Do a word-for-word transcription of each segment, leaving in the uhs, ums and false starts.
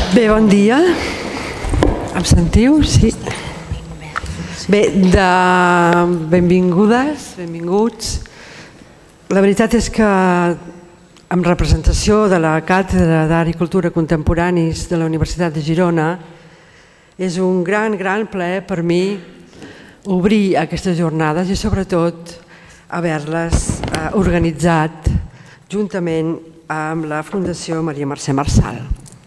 Bé, bon dia. Em sentiu? Sí. Bé, de... benvingudes, benvinguts. La veritat és que en representació de la Càtedra d'Art i Cultura Contemporanis de la Universitat de Girona és un gran, gran plaer per mi obrir aquestes jornades i sobretot haver-les organitzat juntament amb la Fundació Maria Mercè Marçal.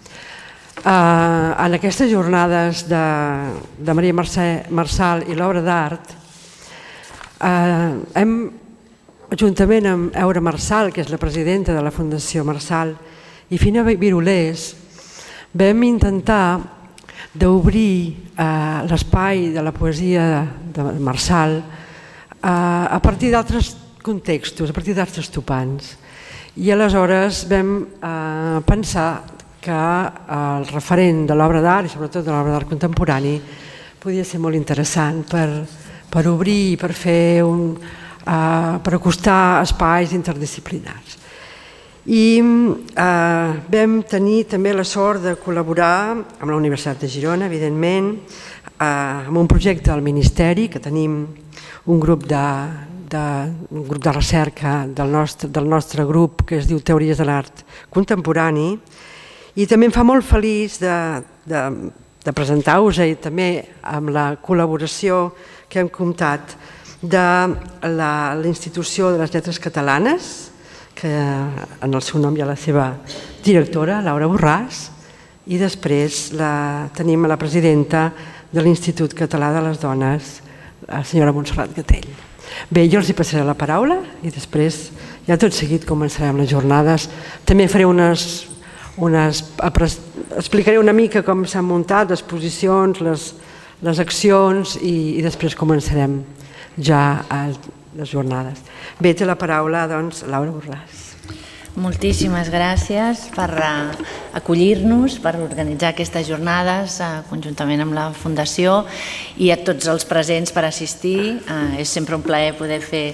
En aquestes jornades de, de Maria Mercè Marçal i l'obra d'art hem, juntament amb Eura Marçal, que és la presidenta de la Fundació Marçal, i Fina Virolés, vam intentar d'obrir l'espai de la poesia de Marçal a partir d'altres contextos, a partir d'altres topants. I aleshores vam pensar que el referent de l'obra d'art, i sobretot de l'obra d'art contemporani, podia ser molt interessant per obrir i per fer un... per acostar espais interdisciplinars. I vam tenir també la sort de col·laborar amb la Universitat de Girona, evidentment, amb un projecte del Ministeri, que tenim un grup de, de, un grup de recerca del nostre, del nostre grup que es diu Teories de l'Art Contemporani, i també em fa molt feliç de, de, de presentar-vos i també amb la col·laboració que hem comptat de l'Institució de les Lletres Catalanes, que en el seu nom hi ha la seva directora, Laura Borràs, i després la, tenim la presidenta de l'Institut Català de les Dones, la senyora Montserrat Gatell. Bé, jo els hi passaré la paraula i després, ja tot seguit, començarem les jornades. També faré unes... Unes, explicaré una mica com s'han muntat les posicions, les, les accions i, i després començarem ja a les jornades. Bé, té la paraula, doncs, Laura Borràs. Moltíssimes gràcies per acollir-nos, per organitzar aquestes jornades conjuntament amb la Fundació i a tots els presents per assistir. És sempre un plaer poder fer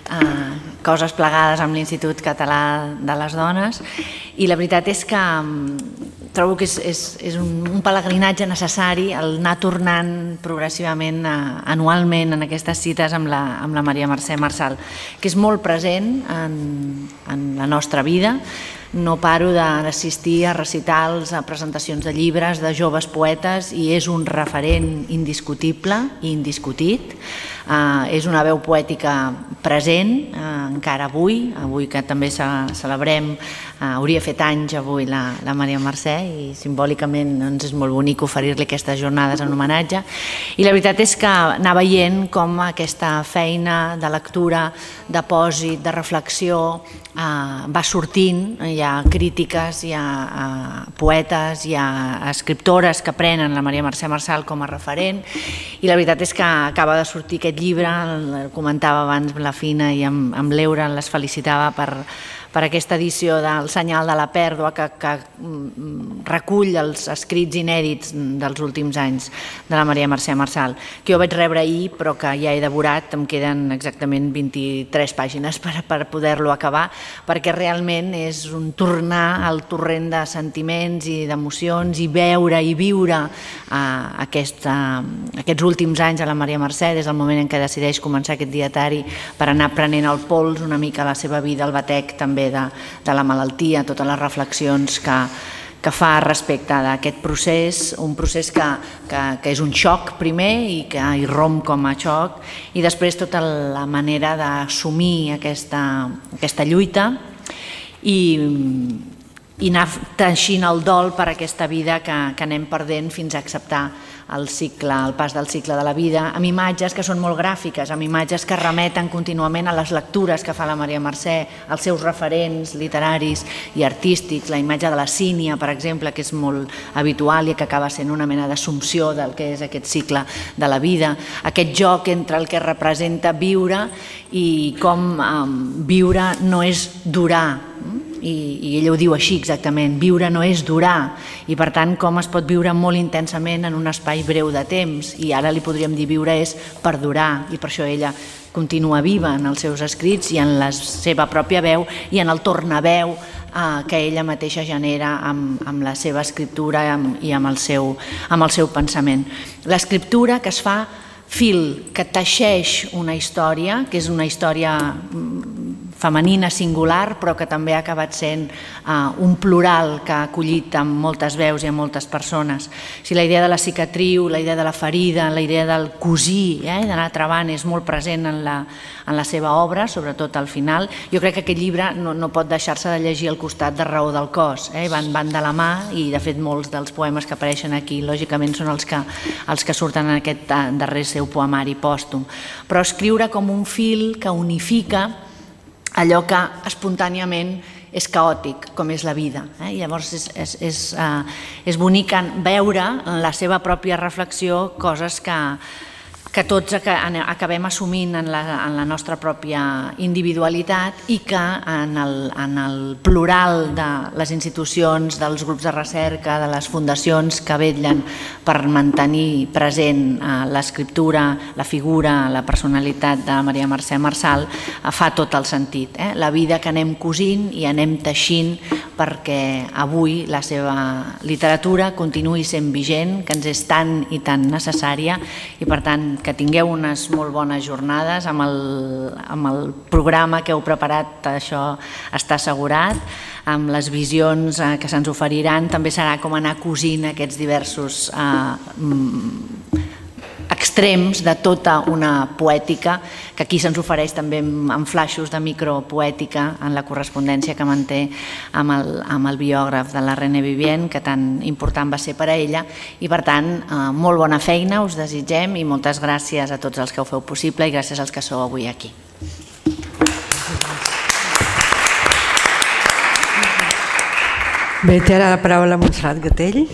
coses plegades amb l'Institut Català de les Dones i la veritat és que trobo que és, és, és un, un pelegrinatge necessari el anar tornant progressivament anualment en aquestes cites amb la, amb la Maria Mercè Marçal, que és molt present en, en la nostra vida. No paro d'assistir a recitals, a presentacions de llibres de joves poetes i és un referent indiscutible i indiscutit. Uh, és una veu poètica present, uh, encara avui, avui que també ce celebrem, uh, hauria fet anys avui la, la Maria Mercè i simbòlicament doncs, és molt bonic oferir-li aquestes jornades en homenatge. I la veritat és que anar veient com aquesta feina de lectura, de pòsit, de reflexió uh, va sortint. Hi ha crítiques, hi ha uh, poetes, hi ha escriptores que prenen la Maria Mercè Marçal com a referent i la veritat és que acaba de sortir aquest llibre, el comentava abans la Fina i amb, amb l'Eura les felicitava per, per aquesta edició del Senyal de la Pèrdua que, que recull els escrits inèdits dels últims anys de la Maria Mercè Marçal, que jo vaig rebre ahir però que ja he devorat, em queden exactament vint-i-tres pàgines per, per poder-lo acabar, perquè realment és un tornar al torrent de sentiments i d'emocions i veure i viure uh, aquesta, aquests últims anys a la Maria Mercè des del moment en què decideix començar aquest dietari per anar prenent el pols una mica a la seva vida, el batec també de, de la malaltia, totes les reflexions que, que fa respecte d'aquest procés, un procés que, que, que és un xoc primer i que irromp com a xoc i després tota la manera d'assumir aquesta, aquesta lluita i, i anar teixint el dol per aquesta vida que, que anem perdent fins a acceptar el cicle, el pas del cicle de la vida, amb imatges que són molt gràfiques, amb imatges que remeten contínuament a les lectures que fa la Maria Mercè, als seus referents literaris i artístics, la imatge de la sínia, per exemple, que és molt habitual i que acaba sent una mena d'assumpció del que és aquest cicle de la vida, aquest joc entre el que representa viure i com um, viure no és durar, I, i ella ho diu així exactament, viure no és durar i per tant com es pot viure molt intensament en un espai breu de temps i ara li podríem dir viure és perdurar i per això ella continua viva en els seus escrits i en la seva pròpia veu i en el tornaveu que ella mateixa genera amb la seva escriptura i amb el seu pensament. L'escriptura que es fa fil, que teixeix una història, que és una història femenina singular, però que també ha acabat sent un plural que ha acollit amb moltes veus i amb moltes persones. Si la idea de la cicatriu, la idea de la ferida, la idea del cosir, d'anar travant, és molt present en la seva obra, sobretot al final, jo crec que aquest llibre no pot deixar-se de llegir al costat de Raó del Cos. Van de la mà i, de fet, molts dels poemes que apareixen aquí, lògicament, són els que surten en aquest darrer seu poemari pòstum. Però escriure com un fil que unifica allò que espontàniament és caòtic, com és la vida. Llavors és bonic veure en la seva pròpia reflexió coses que tots acabem assumint en la nostra pròpia individualitat i que en el plural de les institucions, dels grups de recerca, de les fundacions que vetllen per mantenir present l'escriptura, la figura, la personalitat de Maria Mercè Marçal, fa tot el sentit. La vida que anem cosint i anem teixint perquè avui la seva literatura continuï sent vigent, que ens és tan i tan necessària i, per tant, que tingueu unes molt bones jornades amb el programa que heu preparat, això està assegurat, amb les visions que se'ns oferiran. També serà com anar cosint aquests diversos extrems de tota una poètica que aquí se'ns ofereix també en flaixos de micropoètica en la correspondència que manté amb el biògraf de la René Vivien, que tan important va ser per a ella, i per tant molt bona feina us desitgem i moltes gràcies a tots els que ho feu possible i gràcies als que sou avui aquí. Bé, té ara la paraula Montserrat Gatell.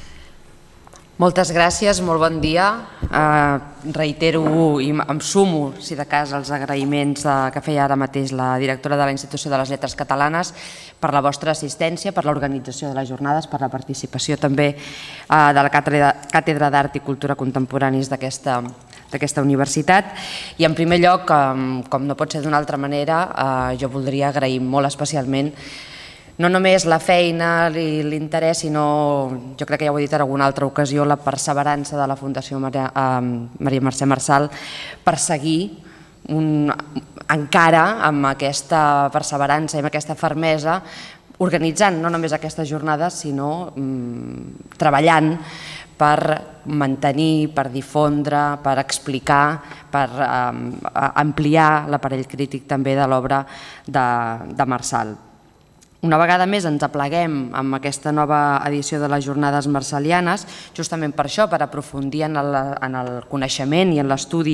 Moltes gràcies, molt bon dia. Reitero i em sumo, si de cas, als agraïments que feia ara mateix la directora de la Institució de les Lletres Catalanes per la vostra assistència, per l'organització de les jornades, per la participació també de la Càtedra d'Art i Cultura Contemporanis d'aquesta universitat. I en primer lloc, com no pot ser d'una altra manera, jo voldria agrair molt especialment no només la feina i l'interès, sinó, jo crec que ja ho he dit en alguna altra ocasió, la perseverança de la Fundació Maria Mercè Marçal per seguir encara amb aquesta perseverança i amb aquesta fermesa organitzant no només aquestes jornades, sinó treballant per mantenir, per difondre, per explicar, per ampliar l'aparell crític també de l'obra de Marçal. Una vegada més ens apleguem amb aquesta nova edició de les Jornades Marçalianes, justament per això, per aprofundir en el coneixement i en l'estudi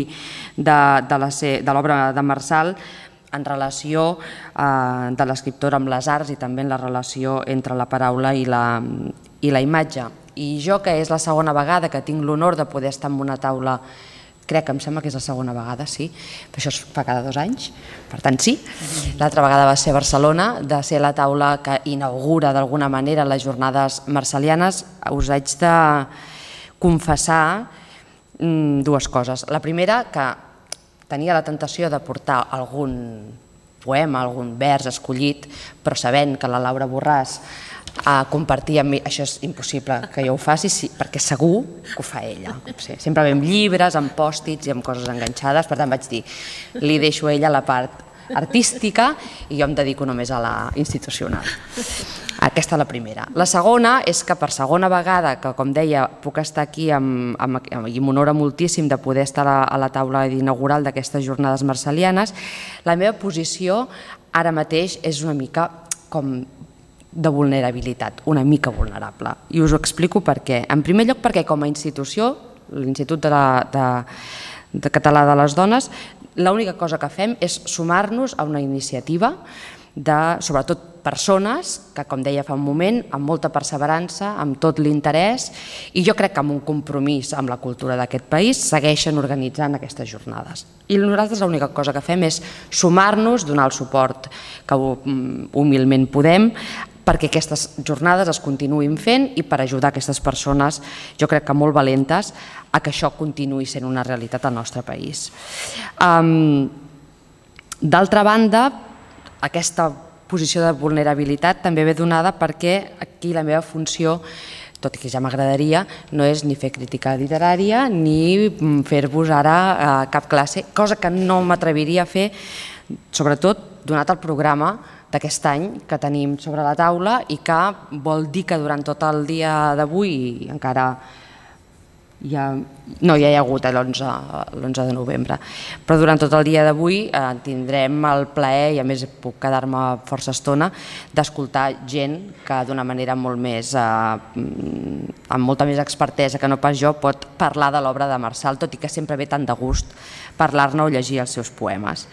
de l'obra de Marçal en relació de l'escriptora amb les arts i també en la relació entre la paraula i la imatge. I jo, que és la segona vegada que tinc l'honor de poder estar en una taula, crec que em sembla que és la segona vegada, sí, però això es fa cada dos anys, per tant sí. L'altra vegada va ser a Barcelona, de ser la taula que inaugura d'alguna manera les Jornades Marçalianes. Us haig de confessar dues coses. La primera, que tenia la tentació de portar algun poema, algun vers escollit, però sabent que la Laura Borràs a compartir amb mi, això és impossible que jo ho faci, perquè segur que ho fa ella. Sempre ve amb llibres, amb pòstits i amb coses enganxades, per tant vaig dir, li deixo a ella la part artística i jo em dedico només a la institucional. Aquesta és la primera. La segona és que per segona vegada, que com deia, puc estar aquí i m'honora moltíssim de poder estar a la taula inaugural d'aquestes Jornades Marçalianes, la meva posició ara mateix és una mica com de vulnerabilitat, una mica vulnerable. I us ho explico per què. En primer lloc perquè com a institució, l'Institut Català de les Dones, l'única cosa que fem és sumar-nos a una iniciativa de, sobretot, persones que, com deia fa un moment, amb molta perseverança, amb tot l'interès i jo crec que amb un compromís amb la cultura d'aquest país segueixen organitzant aquestes jornades. I nosaltres l'única cosa que fem és sumar-nos, donar el suport que humilment podem perquè aquestes jornades es continuïn fent i per ajudar aquestes persones, jo crec que molt valentes, a que això continuï sent una realitat al nostre país. D'altra banda, aquesta posició de vulnerabilitat també ve donada perquè aquí la meva funció, tot i que ja m'agradaria, no és ni fer crítica literària ni fer-vos ara cap classe, cosa que no m'atreviria a fer, sobretot donat el programa d'aquest any que tenim sobre la taula i que vol dir que durant tot el dia d'avui i encara ja, no, ja hi ha hagut l'onze de novembre, però durant tot el dia d'avui tindrem el plaer, i a més puc quedar-me força estona, d'escoltar gent que d'una manera molt més, amb molta més expertesa que no pas jo, pot parlar de l'obra de Marçal, tot i que sempre ve tant de gust parlar-ne o llegir els seus poemes.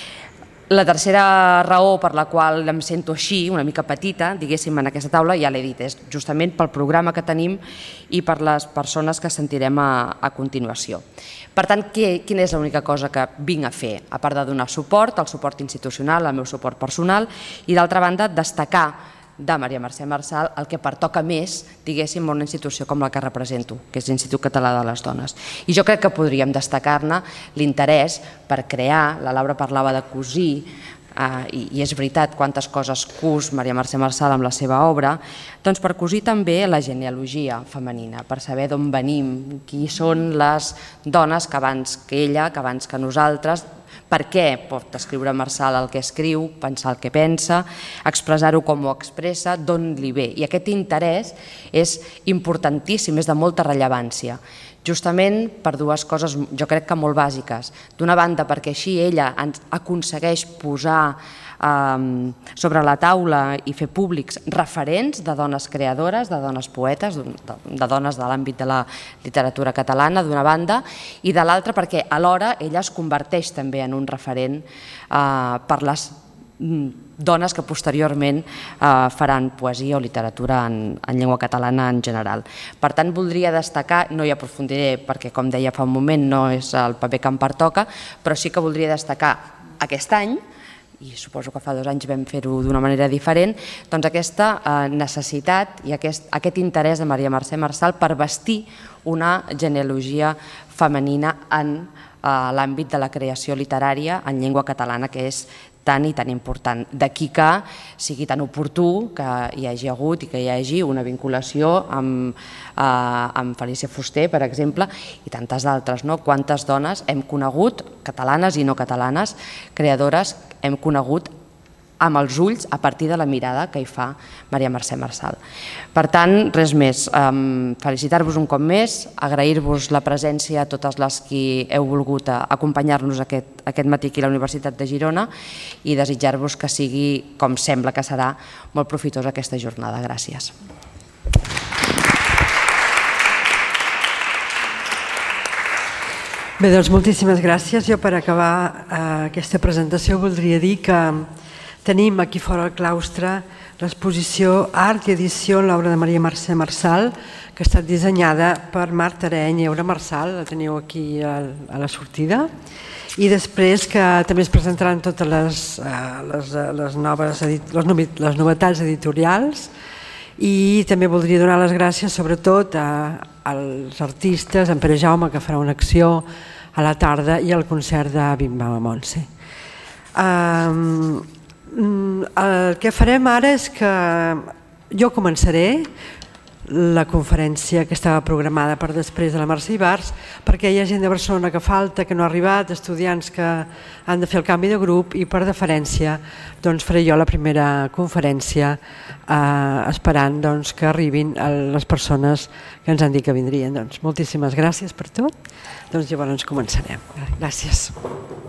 La tercera raó per la qual em sento així, una mica petita, diguéssim, en aquesta taula, ja l'he dit, és justament pel programa que tenim i per les persones que sentirem a continuació. Per tant, quina és l'única cosa que vinc a fer? A part de donar suport, el suport institucional, el meu suport personal, i d'altra banda, destacar de Maria Mercè Marçal el que pertoca més, diguéssim, a una institució com la que represento, que és l'Institut Català de les Dones. I jo crec que podríem destacar-ne l'interès per crear, la Laura parlava de cosir, i és veritat quantes coses cus Maria Mercè Marçal amb la seva obra, doncs per cosir també la genealogia femenina, per saber d'on venim, qui són les dones que abans que ella, que abans que nosaltres, per què pot escriure Marçal el que escriu, pensar el que pensa, expressar-ho com ho expressa, d'on li ve. I aquest interès és importantíssim, és de molta rellevància, justament per dues coses jo crec que molt bàsiques. D'una banda perquè així ella ens aconsegueix posar sobre la taula i fer públics referents de dones creadores, de dones poetes, de dones de l'àmbit de la literatura catalana, d'una banda, i de l'altra perquè alhora ella es converteix també en un referent per les dones que posteriorment faran poesia o literatura en llengua catalana en general. Per tant, voldria destacar, no hi aprofundiré perquè, com deia fa un moment, no és el paper que em pertoca, però sí que voldria destacar aquest any, i suposo que fa dos anys vam fer-ho d'una manera diferent, doncs aquesta necessitat i aquest interès de Maria Mercè Marçal per vestir una genealogia femenina en l'àmbit de la creació literària en llengua catalana, que és tan i tan important. D'aquí que sigui tan oportú que hi hagi hagut i que hi hagi una vinculació amb Felícia Fuster, per exemple, i tantes d'altres. Quantes dones hem conegut, catalanes i no catalanes, creadores, hem conegut amb els ulls a partir de la mirada que hi fa Maria Mercè Marçal. Per tant, res més. Felicitar-vos un cop més, agrair-vos la presència a totes les que heu volgut acompanyar-nos aquest matí aquí a la Universitat de Girona i desitjar-vos que sigui, com sembla que serà, molt profitosa aquesta jornada. Gràcies. Bé, doncs moltíssimes gràcies. Jo per acabar aquesta presentació voldria dir que tenim aquí fora al claustre l'exposició Art i Edició en l'obra de Maria Mercè Marçal, que ha estat dissenyada per Marc Areny i Aura Marçal, la teniu aquí a la sortida, i després que també es presentaran totes les novetats editorials, i també voldria donar les gràcies sobretot als artistes, en Pere Jaume, que farà una acció a la tarda, i al concert de Bimba Montse. El que farem ara és que jo començaré la conferència que estava programada per després de la Mercè Ibars, perquè hi ha gent de Barcelona que falta, que no ha arribat, estudiants que han de fer el canvi de grup, i per deferència faré jo la primera conferència esperant que arribin les persones que ens han dit que vindrien. Moltíssimes gràcies per tot. Llavors començarem. Gràcies.